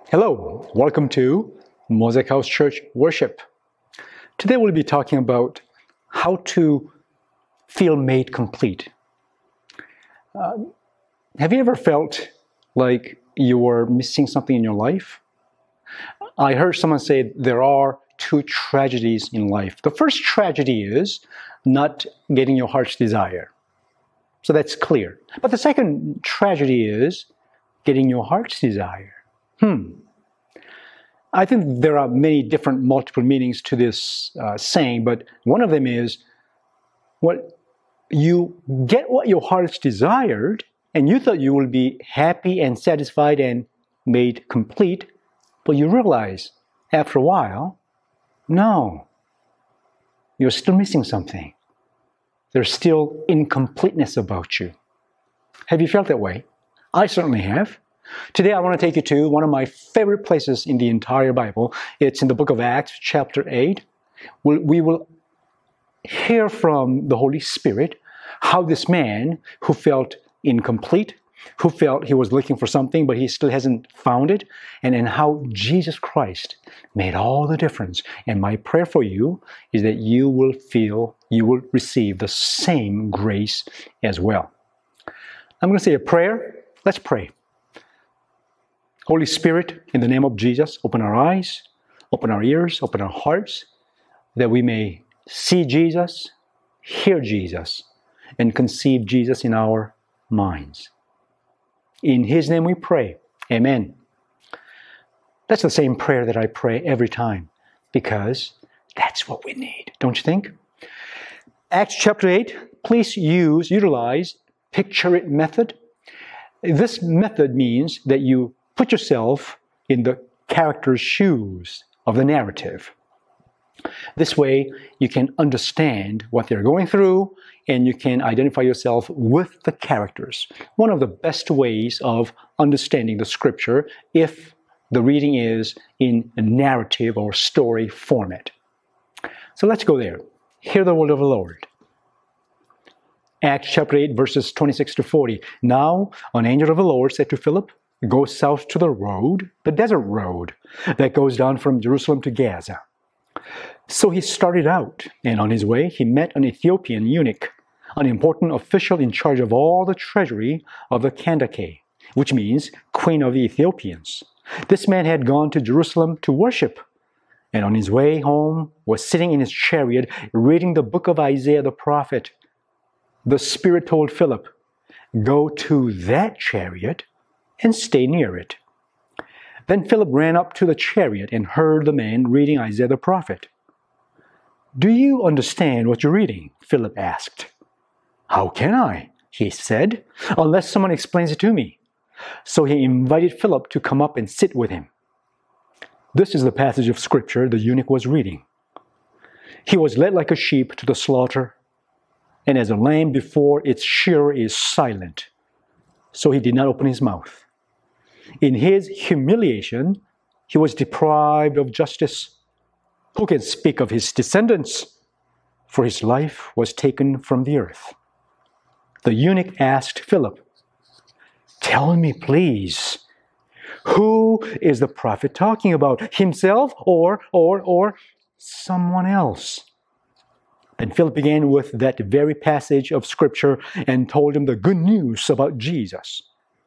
Hello, welcome to Mosaic House Church Worship. Today we'll be talking about how to feel made complete. Have you ever felt like you were missing something in your life? I heard someone say there are two tragedies in life. The first tragedy is not getting your heart's desire. So that's clear. But the second tragedy is getting your heart's desire. I think there are many different multiple meanings to this saying, but one of them is you get what your heart's desired, and you thought you will be happy and satisfied and made complete, but you realize after a while, no, you're still missing something. There's still incompleteness about you. Have you felt that way? I certainly have. Today I want to take you to one of my favorite places in the entire Bible. It's in the book of Acts, chapter 8. We will hear from the Holy Spirit how this man who felt incomplete, who felt he was looking for something but he still hasn't found it, and how Jesus Christ made all the difference. And my prayer for you is that you will receive the same grace as well. I'm going to say a prayer. Let's pray. Holy Spirit, in the name of Jesus, open our eyes, open our ears, open our hearts, that we may see Jesus, hear Jesus, and conceive Jesus in our minds. In His name we pray. Amen. That's the same prayer that I pray every time, because that's what we need, don't you think? Acts chapter 8, please utilize picture it method. This method means that you put yourself in the character's shoes of the narrative. This way, you can understand what they're going through, and you can identify yourself with the characters. One of the best ways of understanding the scripture if the reading is in a narrative or story format. So let's go there. Hear the word of the Lord. Acts chapter 8, verses 26 to 40. Now, an angel of the Lord said to Philip, "Go south to the road, the desert road, that goes down from Jerusalem to Gaza." So he started out, and on his way he met an Ethiopian eunuch, an important official in charge of all the treasury of the Kandake, which means Queen of the Ethiopians. This man had gone to Jerusalem to worship, and on his way home was sitting in his chariot reading the book of Isaiah the prophet. The Spirit told Philip, "Go to that chariot and stay near it." Then Philip ran up to the chariot and heard the man reading Isaiah the prophet. "Do you understand what you're reading?" Philip asked. "How can I?" he said, "unless someone explains it to me." So he invited Philip to come up and sit with him. This is the passage of scripture the eunuch was reading. "He was led like a sheep to the slaughter, and as a lamb before its shearer is silent, so he did not open his mouth. In his humiliation, he was deprived of justice. Who can speak of his descendants? For his life was taken from the earth." The eunuch asked Philip, "Tell me, please, who is the prophet talking about, himself or someone else?" Then Philip began with that very passage of scripture and told him the good news about Jesus.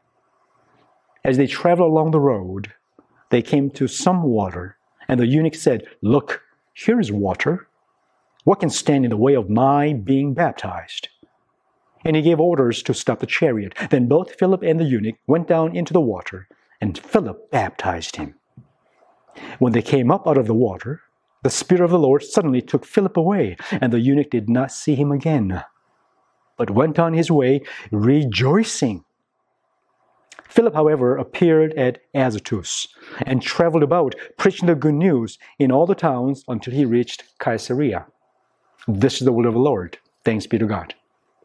As they traveled along the road, they came to some water, and the eunuch said, "Look, here is water. What can stand in the way of my being baptized?" And he gave orders to stop the chariot. Then both Philip and the eunuch went down into the water, and Philip baptized him. When they came up out of the water, the Spirit of the Lord suddenly took Philip away, and the eunuch did not see him again, but went on his way rejoicing. Philip, however, appeared at Azotus and traveled about, preaching the good news in all the towns until he reached Caesarea. This is the word of the Lord. Thanks be to God.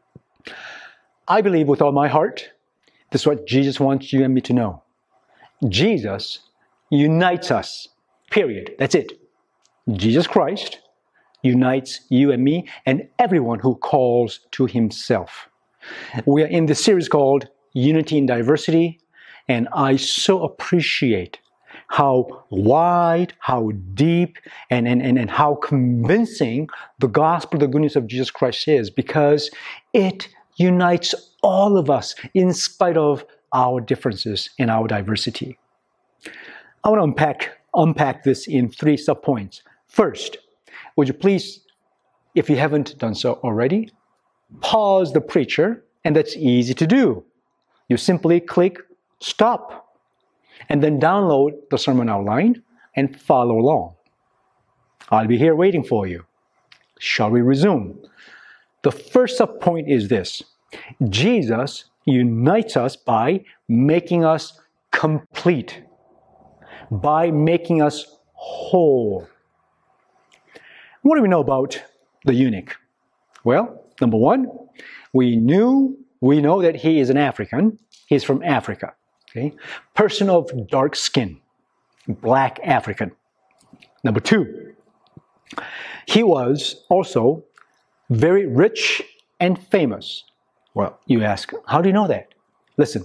I believe with all my heart, this is what Jesus wants you and me to know. Jesus unites us, period. That's it. Jesus Christ unites you and me and everyone who calls to himself. We are in this series called Unity in Diversity, and I so appreciate how wide, how deep, and how convincing the gospel, the good news of Jesus Christ is, because it unites all of us in spite of our differences and our diversity. I want to unpack this in 3 subpoints. First, would you please, if you haven't done so already, pause the preacher, and that's easy to do. You simply click stop, and then download the sermon outline and follow along. I'll be here waiting for you. Shall we resume? The first subpoint is this: Jesus unites us by making us complete, by making us whole. What do we know about the eunuch? Well, number one, we know that he is an African. He's from Africa. Okay? Person of dark skin, black African. Number two, he was also very rich and famous. Well, you ask, how do you know that? Listen,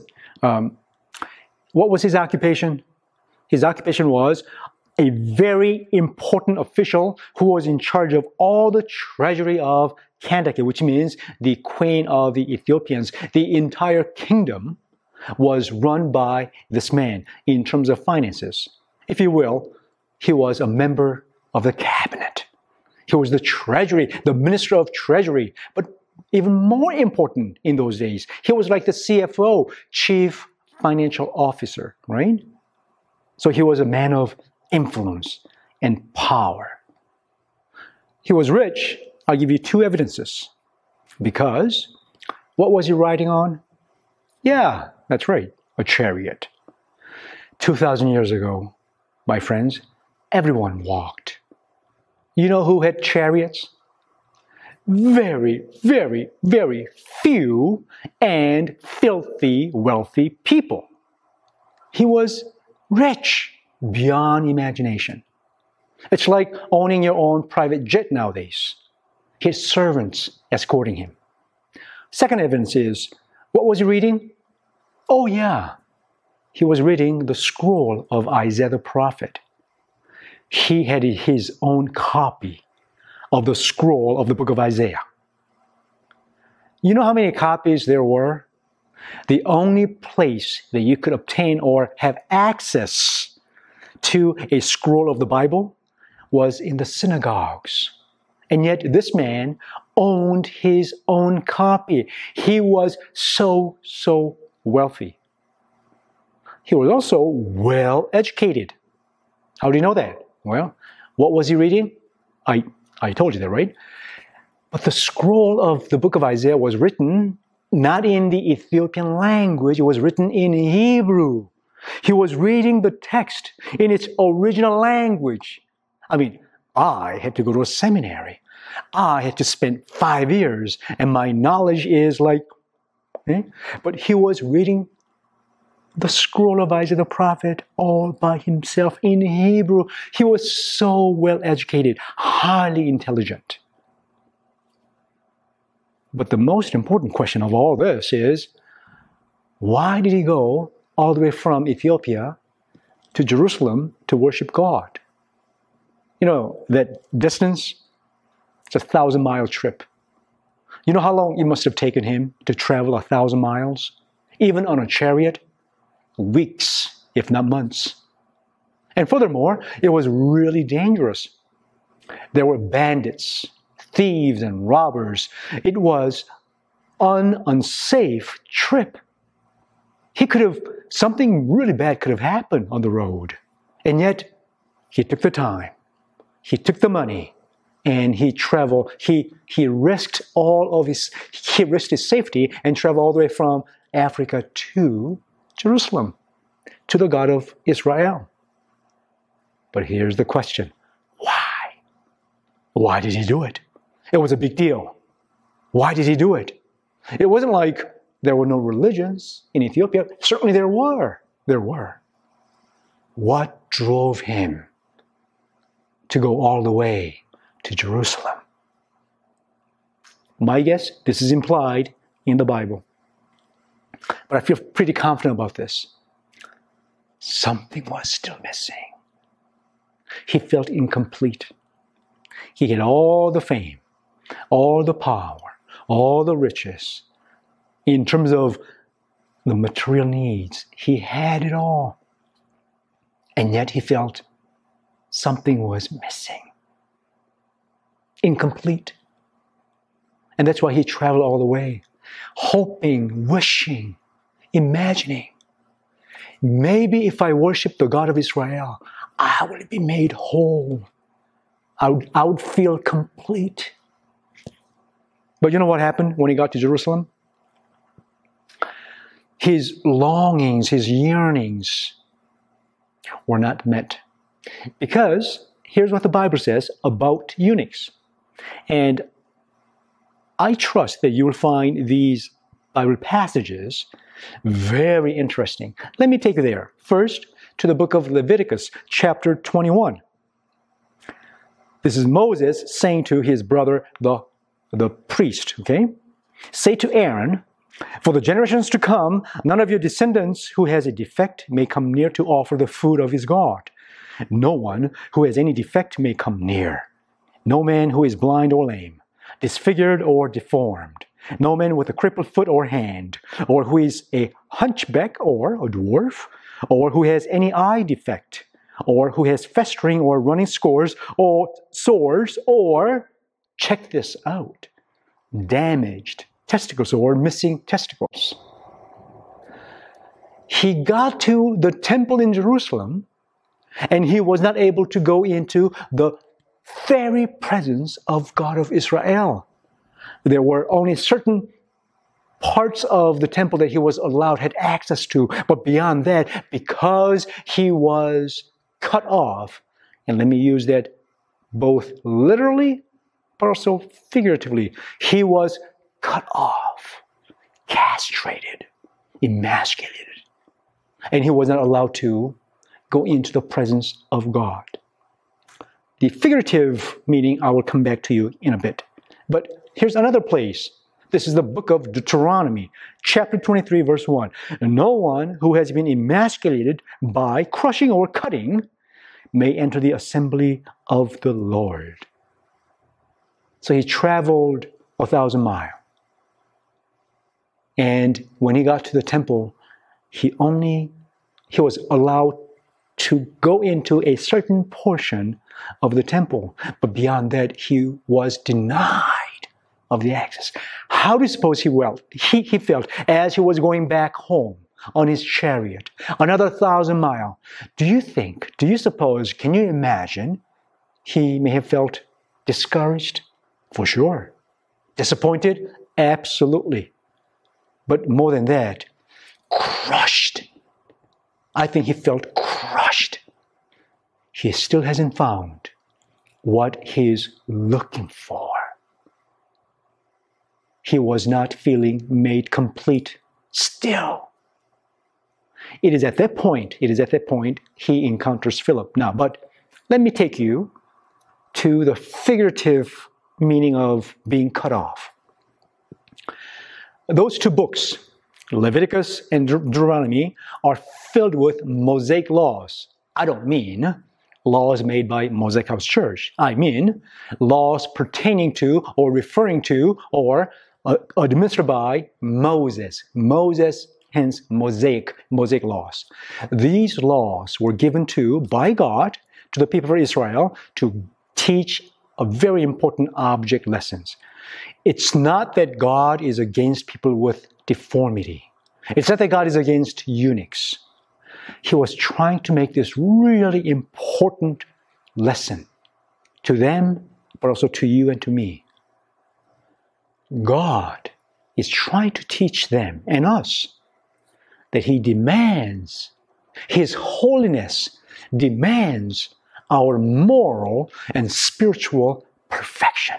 what was his occupation? His occupation was a very important official who was in charge of all the treasury of Kandake, which means the queen of the Ethiopians. The entire kingdom was run by this man in terms of finances. If you will, he was a member of the cabinet. He was the treasury, the minister of treasury. But even more important in those days, he was like the CFO, chief financial officer, right? So he was a man of influence and power. He was rich. I'll give you 2 evidences. Because what was he riding on? Yeah, that's right, a chariot. 2,000 years ago, my friends, everyone walked. You know who had chariots? Very, very, very few and filthy wealthy people. He was rich beyond imagination. It's like owning your own private jet nowadays. His servants escorting him. Second evidence is, what was he reading? Oh yeah, he was reading the scroll of Isaiah the prophet. He had his own copy of the scroll of the book of Isaiah. You know how many copies there were? The only place that you could obtain or have access to a scroll of the Bible was in the synagogues. And yet this man owned his own copy. He was so wealthy. He was also well educated. How do you know that? Well, what was he reading? I told you that, right? But the scroll of the book of Isaiah was written not in the Ethiopian language, it was written in Hebrew. He was reading the text in its original language. I mean, I had to go to a seminary. I had to spend 5 years, and my knowledge is like, But he was reading the scroll of Isaiah the prophet all by himself in Hebrew. He was so well educated, highly intelligent. But the most important question of all this is, why did he go all the way from Ethiopia to Jerusalem to worship God? You know, that distance, it's a 1,000-mile trip. You know how long it must have taken him to travel 1,000 miles? Even on a chariot? Weeks, if not months. And furthermore, it was really dangerous. There were bandits, thieves, and robbers. It was an unsafe trip. Something really bad could have happened on the road. And yet, he took the time. He took the money. And he traveled. He risked his safety and traveled all the way from Africa to Jerusalem, to the God of Israel. But here's the question. Why? Why did he do it? It was a big deal. Why did he do it? It wasn't like there were no religions in Ethiopia. Certainly there were. There were. What drove him to go all the way to Jerusalem? My guess, this is implied in the Bible. But I feel pretty confident about this. something was still missing. He felt incomplete. He had all the fame, all the power, all the riches. In terms of the material needs, he had it all. And yet he felt something was missing, incomplete. And that's why he traveled all the way, hoping, wishing, imagining, maybe if I worship the God of Israel, I will be made whole. I would feel complete. But you know what happened when he got to Jerusalem? His longings, his yearnings were not met. Because here's what the Bible says about eunuchs. And I trust that you will find these Bible passages very interesting. Let me take you there. First, to the book of Leviticus, chapter 21. This is Moses saying to his brother, the priest, okay? Say to Aaron, for the generations to come, none of your descendants who has a defect may come near to offer the food of his God. No one who has any defect may come near. No man who is blind or lame, disfigured or deformed. No man with a crippled foot or hand, or who is a hunchback or a dwarf, or who has any eye defect, or who has festering or running scores or sores, or, check this out, damaged testicles or missing testicles. He got to the temple in Jerusalem, and he was not able to go into the very presence of God of Israel. There were only certain parts of the temple that he was allowed, had access to. But beyond that, because he was cut off, and let me use that both literally, but also figuratively, he was cut off, castrated, emasculated. And he was not allowed to go into the presence of God. The figurative meaning I will come back to you in a bit. But here's another place. This is the book of Deuteronomy, chapter 23, verse 1. No one who has been emasculated by crushing or cutting may enter the assembly of the Lord. So he traveled 1,000 miles. And when he got to the temple, he was allowed to go into a certain portion of the temple. But beyond that, he was denied of the access. How do you suppose he felt as he was going back home on his chariot, another 1,000 miles? Do you suppose, can you imagine, he may have felt discouraged? For sure. Disappointed? Absolutely. But more than that, crushed. I think he felt crushed. He still hasn't found what he's looking for. He was not feeling made complete still. It is at that point he encounters Philip. Now, but let me take you to the figurative meaning of being cut off. Those two books, Leviticus and Deuteronomy, are filled with Mosaic laws. I don't mean laws made by Mosaic House Church. I mean laws pertaining to or referring to or administered by Moses. Moses, hence Mosaic laws. These laws were given by God to the people of Israel to teach a very important object lessons. It's not that God is against people with deformity. It's not that God is against eunuchs. He was trying to make this really important lesson to them, but also to you and to me. God is trying to teach them and us that He demands, His holiness demands our moral and spiritual perfection.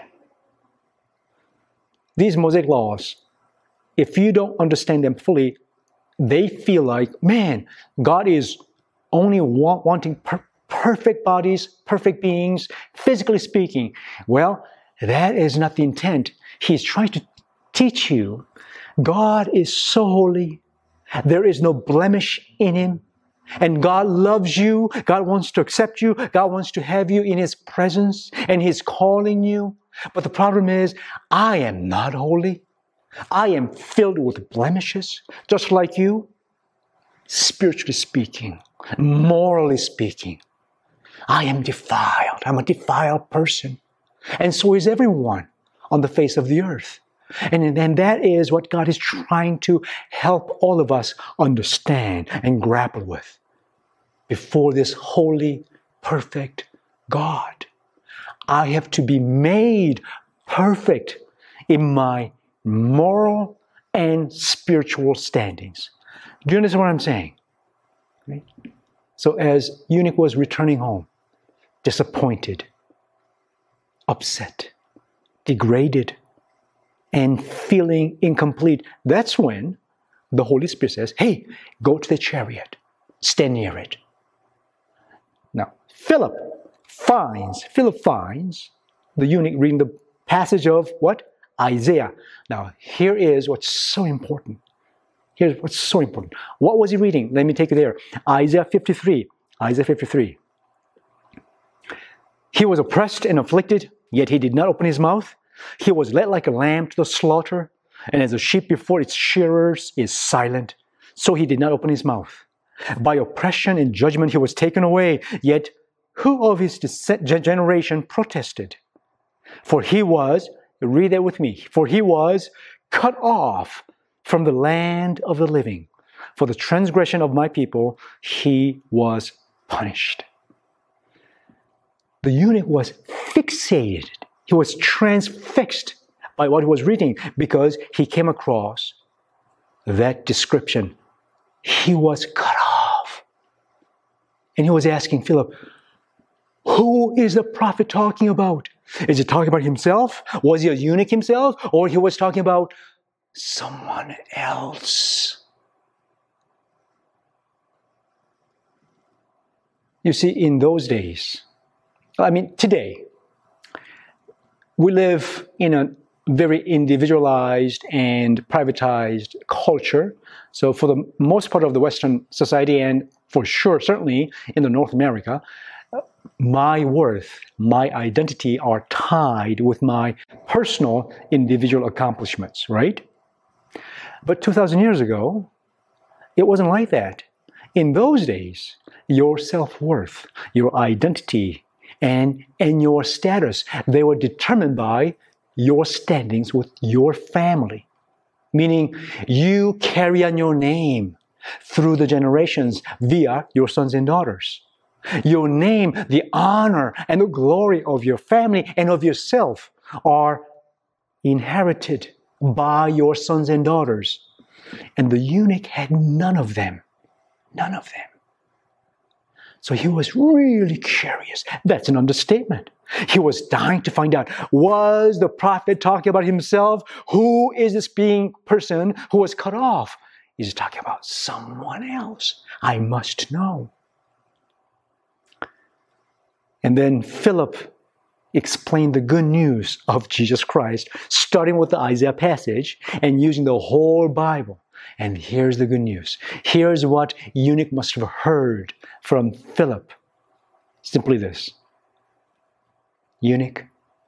These Mosaic laws, if you don't understand them fully, they feel like, man, God is only wanting perfect bodies, perfect beings, physically speaking. Well, that is not the intent. He's trying to teach you God is so holy. There is no blemish in Him. And God loves you. God wants to accept you. God wants to have you in His presence, and He's calling you. But the problem is, I am not holy. I am filled with blemishes, just like you. Spiritually speaking, morally speaking, I am defiled. I'm a defiled person. And so is everyone on the face of the earth. And that is what God is trying to help all of us understand and grapple with before this holy, perfect God. I have to be made perfect in my moral and spiritual standings. Do you understand what I'm saying? Right? So as eunuch was returning home, disappointed, upset, degraded, and feeling incomplete, that's when the Holy Spirit says, hey, go to the chariot, stand near it. Now, Philip finds the eunuch reading the passage of what? Isaiah. Now, here is what's so important. Here's what's so important. What was he reading? Let me take you there. Isaiah 53. Isaiah 53. He was oppressed and afflicted, yet he did not open his mouth. He was led like a lamb to the slaughter, and as a sheep before its shearers is silent, so he did not open his mouth. By oppression and judgment he was taken away, yet who of his generation protested? For he was, read that with me, for he was cut off from the land of the living. For the transgression of my people he was punished. The eunuch was fixated. He was transfixed by what he was reading because he came across that description. He was cut off. And he was asking Philip, who is the prophet talking about? Is he talking about himself? Was he a eunuch himself? Or he was talking about someone else? You see, in those days, today, we live in a very individualized and privatized culture. So for the most part of the Western society, and for sure, certainly in the North America, my worth, my identity are tied with my personal individual accomplishments, right? But 2,000 years ago, it wasn't like that. In those days, your self-worth, your identity, and your status, they were determined by your standings with your family. Meaning, you carry on your name through the generations via your sons and daughters. Your name, the honor, and the glory of your family and of yourself are inherited by your sons and daughters. And the eunuch had none of them. None of them. So he was really curious. That's an understatement. He was dying to find out, was the prophet talking about himself? Who is this person who was cut off? Is he talking about someone else? I must know. And then Philip explained the good news of Jesus Christ, starting with the Isaiah passage and using the whole Bible. And here's the good news. Here's what eunuch must have heard from Philip. Simply this. Eunuch,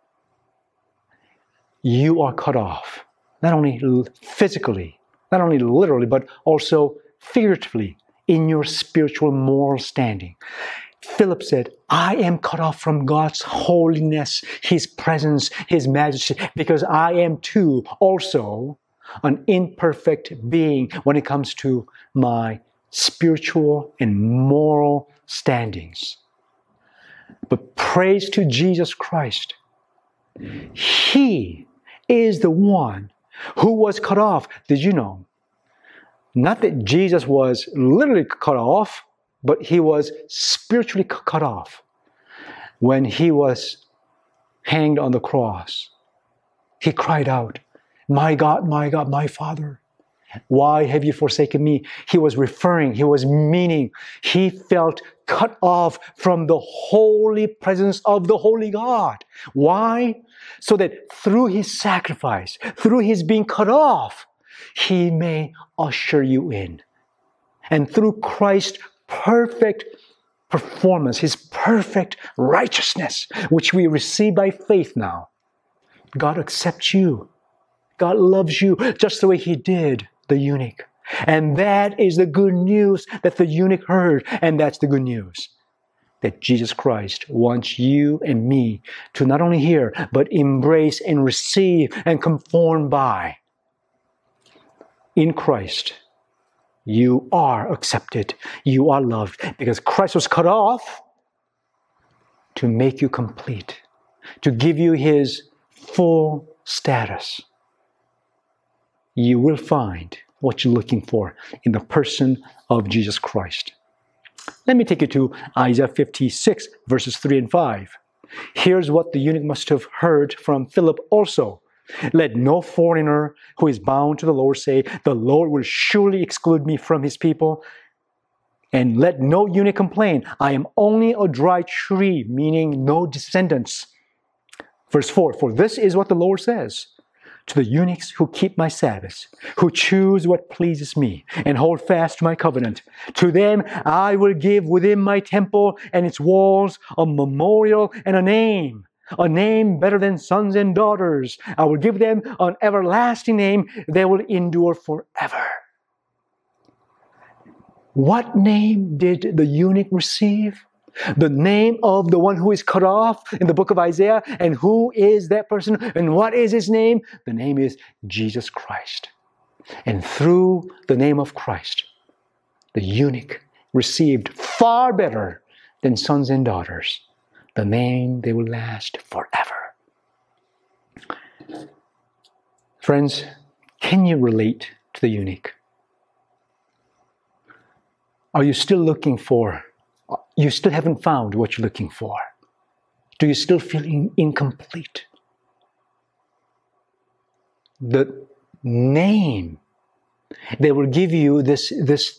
you are cut off, not only physically, not only literally, but also figuratively in your spiritual moral standing. Philip said, I am cut off from God's holiness, His presence, His majesty, because I am too also an imperfect being when it comes to my spiritual and moral standings. But praise to Jesus Christ. He is the one who was cut off. Did you know? Not that Jesus was literally cut off, but He was spiritually cut off. When He was hanged on the cross, He cried out, my God, my Father, why have you forsaken me? He was meaning, he felt cut off from the holy presence of the holy God. Why? So that through His sacrifice, through His being cut off, He may usher you in. And through Christ's perfect performance, His perfect righteousness, which we receive by faith now. God accepts you. God loves you just the way He did the eunuch. And that is the good news that the eunuch heard. And that's the good news that Jesus Christ wants you and me to not only hear, but embrace and receive and conform by. In Christ, you are accepted. You are loved because Christ was cut off to make you complete, to give you His full status. You will find what you're looking for in the person of Jesus Christ. Let me take you to Isaiah 56, verses 3 and 5. Here's what the eunuch must have heard from Philip also. Let no foreigner who is bound to the Lord say, the Lord will surely exclude me from His people. And let no eunuch complain, I am only a dry tree, meaning no descendants. Verse 4, for this is what the Lord says. To the eunuchs who keep my Sabbaths, who choose what pleases me, and hold fast to my covenant. To them I will give within my temple and its walls a memorial and a name better than sons and daughters. I will give them an everlasting name that will endure forever. What name did the eunuch receive? The name of the one who is cut off in the book of Isaiah. And who is that person? And what is his name? The name is Jesus Christ. And through the name of Christ, the eunuch received far better than sons and daughters, the name that will last forever. Friends, can you relate to the eunuch? Are you still looking for? You still haven't found what you're looking for. Do you still feel incomplete? The name that will give you this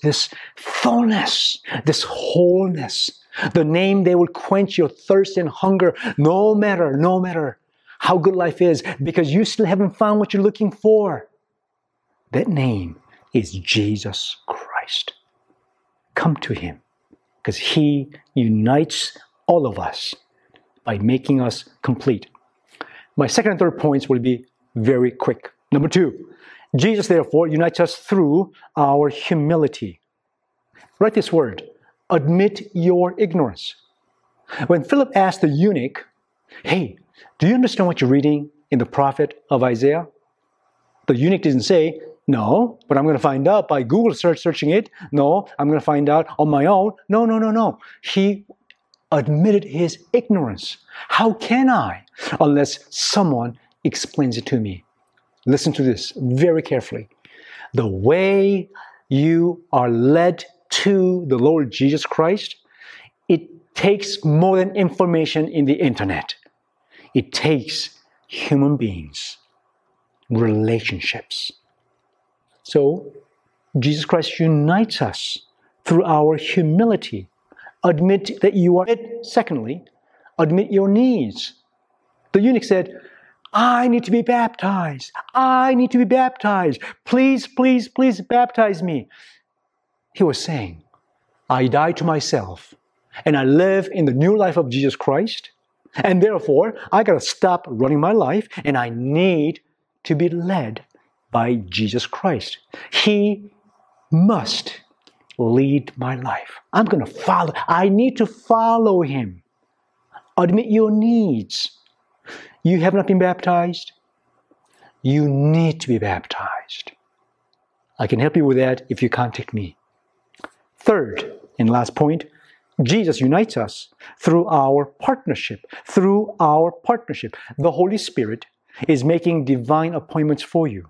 fullness, this wholeness, the name that will quench your thirst and hunger no matter how good life is, because you still haven't found what you're looking for. That name is Jesus Christ. Come to Him, because He unites all of us by making us complete. My second and third points will be very quick. Number 2, Jesus therefore unites us through our humility. Write this word, admit your ignorance. When Philip asked the eunuch, hey, do you understand what you're reading in the prophet of Isaiah? The eunuch didn't say, no, but I'm going to find out by Google searching it. No, I'm going to find out on my own. No. He admitted his ignorance. How can I? Unless someone explains it to me. Listen to this very carefully. The way you are led to the Lord Jesus Christ, it takes more than information in the internet. It takes human beings, relationships. So, Jesus Christ unites us through our humility. Admit that you are. Secondly, admit your needs. The eunuch said, I need to be baptized. I need to be baptized. Please baptize me. He was saying, I die to myself and I live in the new life of Jesus Christ. And therefore, I got to stop running my life and I need to be led by Jesus Christ. He must lead my life. I'm going to follow. I need to follow Him. Admit your needs. You have not been baptized. You need to be baptized. I can help you with that if you contact me. Third and last point, Jesus unites us through our partnership. Through our partnership. The Holy Spirit is making divine appointments for you.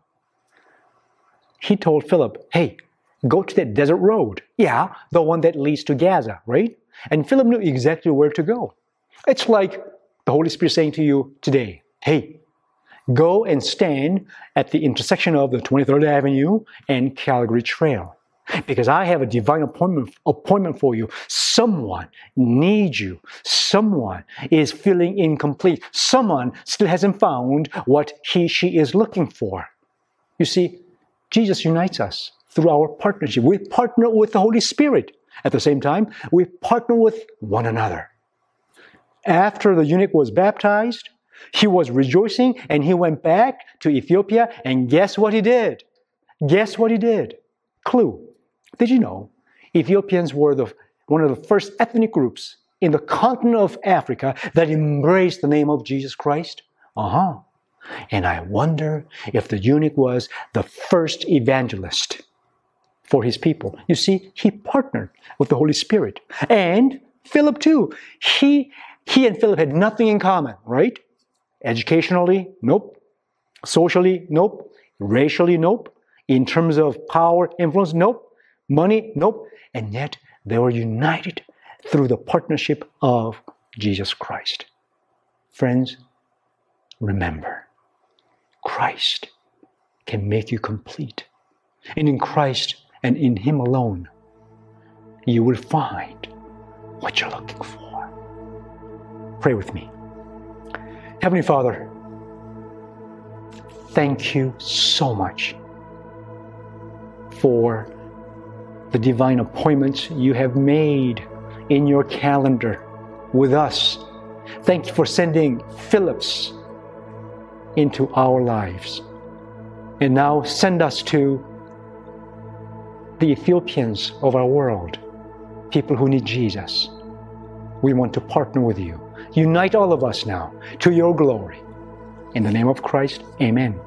He told Philip, hey, go to that desert road. Yeah, the one that leads to Gaza, right? And Philip knew exactly where to go. It's like the Holy Spirit saying to you today, hey, go and stand at the intersection of the 23rd Avenue and Calgary Trail. Because I have a divine appointment for you. Someone needs you. Someone is feeling incomplete. Someone still hasn't found what she is looking for. You see, Jesus unites us through our partnership. We partner with the Holy Spirit. At the same time, we partner with one another. After the eunuch was baptized, he was rejoicing and he went back to Ethiopia, and guess what he did? Guess what he did? Clue. Did you know Ethiopians were one of the first ethnic groups in the continent of Africa that embraced the name of Jesus Christ? And I wonder if the eunuch was the first evangelist for his people. You see, he partnered with the Holy Spirit. And Philip too. He and Philip had nothing in common, right? Educationally, nope. Socially, nope. Racially, nope. In terms of power, influence, nope. Money, nope. And yet they were united through the partnership of Jesus Christ. Friends, remember, Christ can make you complete. And in Christ and in Him alone, you will find what you're looking for. Pray with me. Heavenly Father, thank you so much for the divine appointments you have made in your calendar with us. Thank you for sending Philips into our lives. And now send us to the Ethiopians of our world, people who need Jesus. We want to partner with you. Unite all of us now to your glory. In the name of Christ, amen.